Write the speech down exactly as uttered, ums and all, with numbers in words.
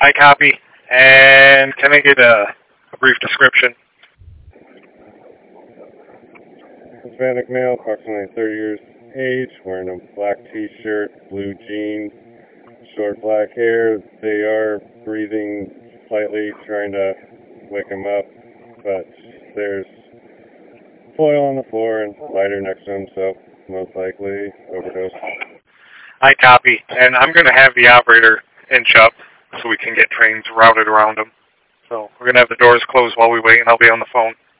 I copy. And can I get a, a brief description? Hispanic male, approximately thirty years age, wearing a black t-shirt, blue jeans, short black hair. They are breathing slightly, trying to wake him up, but there's foil on the floor and lighter next to him, so most likely overdose. I copy. And I'm going to have the operator inch up so we can get trains routed around him. So we're going to have the doors closed while we wait, and I'll be on the phone.